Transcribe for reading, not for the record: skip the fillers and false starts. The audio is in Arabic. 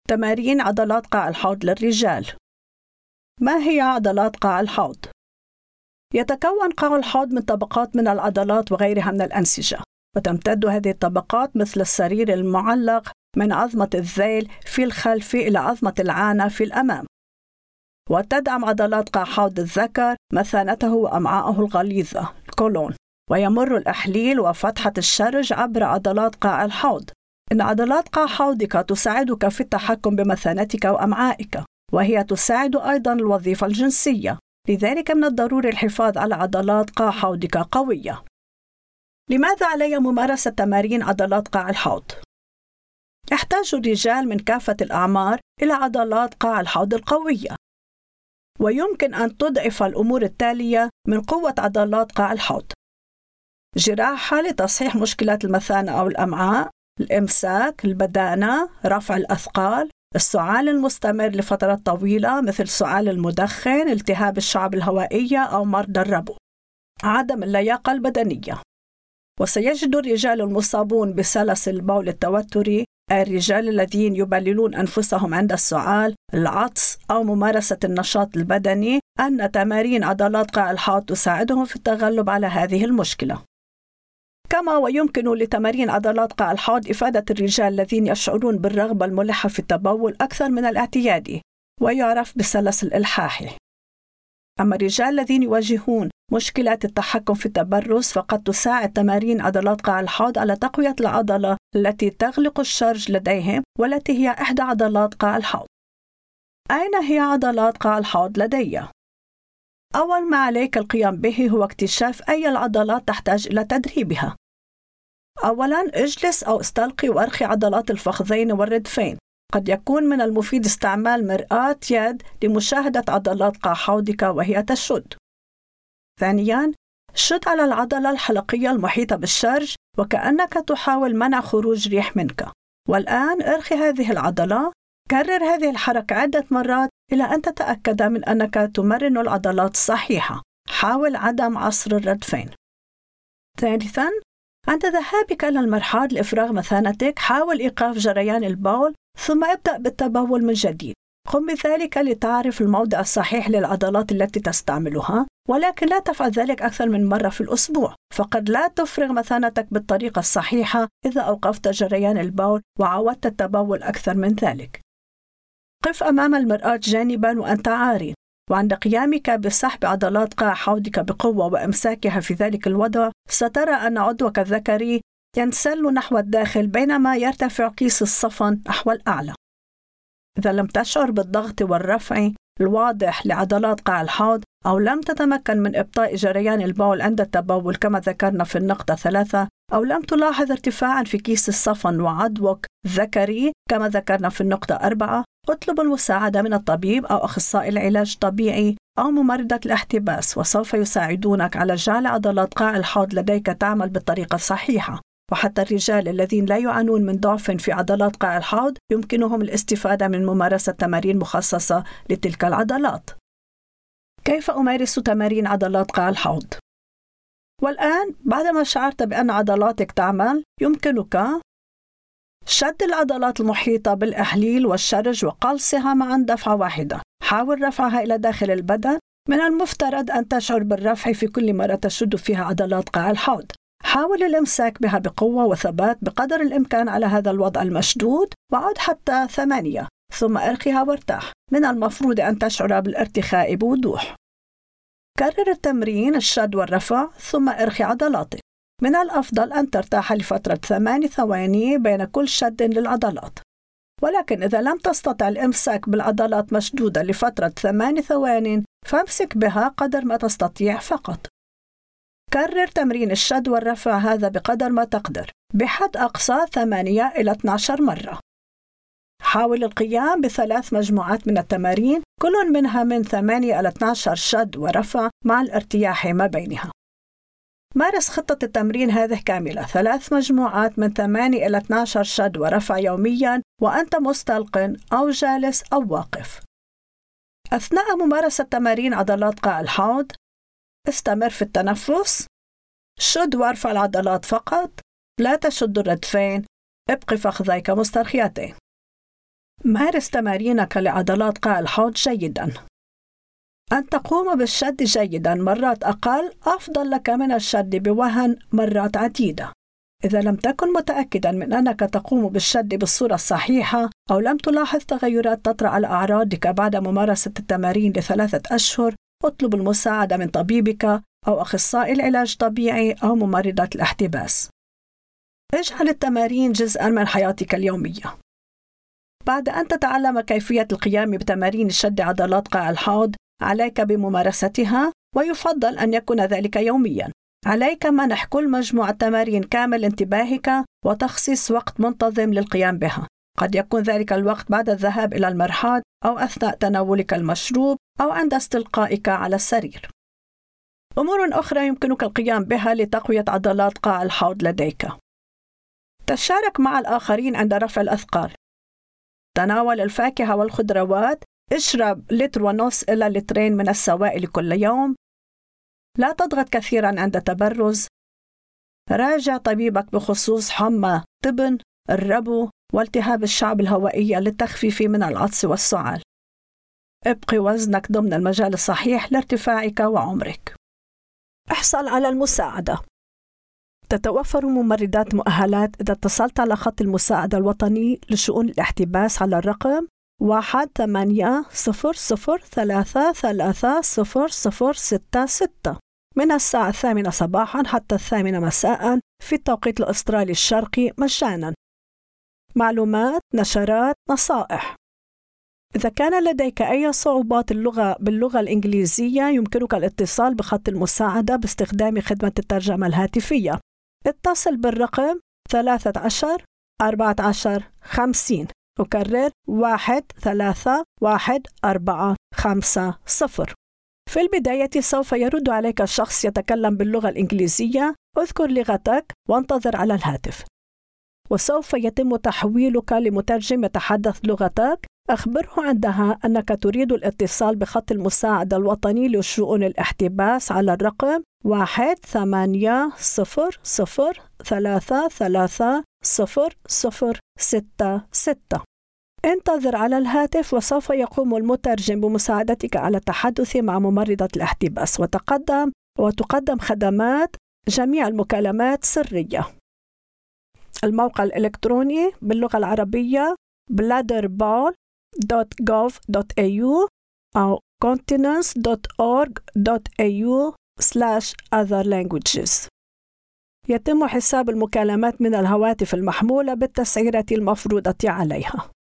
تمارين عضلات قاع الحوض للرجال. ما هي عضلات قاع الحوض؟ يتكون قاع الحوض من طبقات من العضلات وغيرها من الأنسجة، وتمتد هذه الطبقات مثل السرير المعلق من عظمة الذيل في الخلف إلى عظمة العانة في الأمام. وتدعم عضلات قاع حوض الذكر مثانته وأمعاءه الغليظة الكولون، ويمر الأحليل وفتحة الشرج عبر عضلات قاع الحوض. إن عضلات قاع حوضك تساعدك في التحكم بمثانتك وأمعائك، وهي تساعد أيضاً الوظيفة الجنسية، لذلك من الضروري الحفاظ على عضلات قاع حوضك قوية. لماذا علي ممارسة تمارين عضلات قاع الحوض؟ يحتاج الرجال من كافة الأعمار إلى عضلات قاع الحوض القوية، ويمكن أن تضعف الأمور التالية من قوة عضلات قاع الحوض: جراحة لتصحيح مشكلات المثانة أو الأمعاء، الإمساك، البدانة، رفع الأثقال، السعال المستمر لفترات طويلة مثل سعال المدخن، التهاب الشعب الهوائية أو مرضى الربو، عدم اللياقة البدنية. وسيجد الرجال المصابون بسلس البول التوتري، الرجال الذين يبللون أنفسهم عند السعال، العطس أو ممارسة النشاط البدني، أن تمارين عضلات قاع الحوض تساعدهم في التغلب على هذه المشكلة. كما ويمكن لتمارين عضلات قاع الحوض إفادة الرجال الذين يشعرون بالرغبة الملحة في التبول أكثر من الاعتيادي، ويعرف بالسلس الإلحاحي. أما الرجال الذين يواجهون مشكلة التحكم في التبرز، فقد تساعد تمارين عضلات قاع الحوض على تقوية العضلة التي تغلق الشرج لديهم، والتي هي إحدى عضلات قاع الحوض. أين هي عضلات قاع الحوض لدي؟ أول ما عليك القيام به هو اكتشاف أي العضلات تحتاج إلى تدريبها. أولاً، اجلس أو استلقي وأرخي عضلات الفخذين والردفين. قد يكون من المفيد استعمال مرآة يد لمشاهدة عضلات قاع حوضك وهي تشد. ثانياً، شد على العضلة الحلقية المحيطة بالشرج وكأنك تحاول منع خروج ريح منك. والآن ارخي هذه العضلة. كرر هذه الحركة عدة مرات إلى أن تتأكد من أنك تمرن العضلات الصحيحة. حاول عدم عصر الردفين. ثالثاً، عند ذهابك إلى المرحاض لإفراغ مثانتك، حاول إيقاف جريان البول ثم ابدأ بالتبول من جديد. قم بذلك لتعرف الموضع الصحيح للعضلات التي تستعملها، ولكن لا تفعل ذلك أكثر من مرة في الأسبوع، فقد لا تفرغ مثانتك بالطريقة الصحيحة إذا أوقفت جريان البول وعودت التبول أكثر من ذلك. قف أمام المرآة جانباً وأنت عارٍ، وعند قيامك بسحب عضلات قاع حوضك بقوة وإمساكها في ذلك الوضع، سترى أن عضوك الذكري ينسل نحو الداخل بينما يرتفع كيس الصفن نحو الأعلى. إذا لم تشعر بالضغط والرفع الواضح لعضلات قاع الحوض، أو لم تتمكن من إبطاء جريان البول عند التبول كما ذكرنا في النقطة 3، أو لم تلاحظ ارتفاعا في كيس الصفن وعضوك الذكري كما ذكرنا في النقطة 4، اطلب المساعدة من الطبيب أو أخصائي العلاج الطبيعي أو ممرضة الاحتباس، وسوف يساعدونك على جعل عضلات قاع الحوض لديك تعمل بالطريقة الصحيحة. وحتى الرجال الذين لا يعانون من ضعف في عضلات قاع الحوض يمكنهم الاستفادة من ممارسة تمارين مخصصة لتلك العضلات. كيف أمارس تمارين عضلات قاع الحوض؟ والآن بعدما شعرت بأن عضلاتك تعمل، يمكنك شد العضلات المحيطة بالإحليل والشرج وقلصها معا دفعة واحدة. حاول رفعها إلى داخل البدن. من المفترض أن تشعر بالرفع في كل مرة تشد فيها عضلات قاع الحوض. حاول الإمساك بها بقوة وثبات بقدر الإمكان على هذا الوضع المشدود، وعد حتى 8، ثم ارخيها وارتاح. من المفروض أن تشعر بالارتخاء بوضوح. كرر التمرين الشد والرفع ثم ارخي عضلاتك. من الأفضل أن ترتاح لفترة 8 ثواني بين كل شد للعضلات، ولكن إذا لم تستطع الإمساك بالعضلات مشدودة لفترة 8 ثواني فامسك بها قدر ما تستطيع فقط. كرر تمرين الشد والرفع هذا بقدر ما تقدر، بحد أقصى 8 إلى 12 مرة. حاول القيام ب3 مجموعات من التمارين، كل منها من 8 إلى 12 شد ورفع مع الارتياح ما بينها. مارس خطة التمرين هذه كاملة، 3 مجموعات من 8 إلى 12 شد ورفع يومياً وأنت مستلق أو جالس أو واقف. أثناء ممارسة تمارين عضلات قاع الحوض، استمر في التنفس، شد وارفع العضلات فقط، لا تشد الردفين، ابق فخذيك مسترخيتين. مارس تمارينك لعضلات قاع الحوض جيداً. أن تقوم بالشد جيداً مرات أقل أفضل لك من الشد بوهن مرات عديدة. إذا لم تكن متأكداً من أنك تقوم بالشد بالصورة الصحيحة أو لم تلاحظ تغيرات تطرأ على أعراضك بعد ممارسة التمارين ل3 أشهر، اطلب المساعدة من طبيبك أو أخصائي العلاج الطبيعي أو ممرضة الاحتباس. اجعل التمارين جزءاً من حياتك اليومية. بعد أن تتعلم كيفية القيام بتمارين شد عضلات قاع الحوض، عليك بممارستها، ويفضل أن يكون ذلك يومياً. عليك منح كل مجموعة تمارين كامل انتباهك وتخصيص وقت منتظم للقيام بها. قد يكون ذلك الوقت بعد الذهاب إلى المرحاض أو أثناء تناولك المشروب أو عند استلقائك على السرير. أمور أخرى يمكنك القيام بها لتقوية عضلات قاع الحوض لديك. تشارك مع الآخرين عند رفع الأثقال. تناول الفاكهة والخضروات. اشرب 1.5 لتر إلى 2 لتر من السوائل كل يوم. لا تضغط كثيراً عند تبرز. راجع طبيبك بخصوص حمى تبن، الربو والتهاب الشعب الهوائية للتخفيف من العطس والسعال. ابقي وزنك ضمن المجال الصحيح لارتفاعك وعمرك. احصل على المساعدة. تتوفر ممرضات مؤهلات إذا اتصلت على خط المساعدة الوطني لشؤون الاحتباس على الرقم 1-800-333-0066 من الساعة 8 صباحاً حتى 8 مساءً في التوقيت الأسترالي الشرقي مجاناً. معلومات، نشرات، نصائح. إذا كان لديك أي صعوبات باللغة الإنجليزية، يمكنك الاتصال بخط المساعدة باستخدام خدمة الترجمة الهاتفية. اتصل بالرقم 13-14-50. أكرر 1-3-1-4-5-0. في البداية سوف يرد عليك شخص يتكلم باللغة الإنجليزية. اذكر لغتك وانتظر على الهاتف، وسوف يتم تحويلك لمترجم يتحدث لغتك. أخبره عندها أنك تريد الاتصال بخط المساعدة الوطني لشؤون الاحتباس على الرقم 1-800-333-0066. انتظر على الهاتف وسوف يقوم المترجم بمساعدتك على التحدث مع ممرضة الاحتباس وتقدم خدمات. جميع المكالمات سرية. الموقع الإلكتروني باللغة العربية bladderball.gov.au أو continence.org.au/otherlanguages. يتم حساب المكالمات من الهواتف المحمولة بالتسعيرة المفروضة عليها.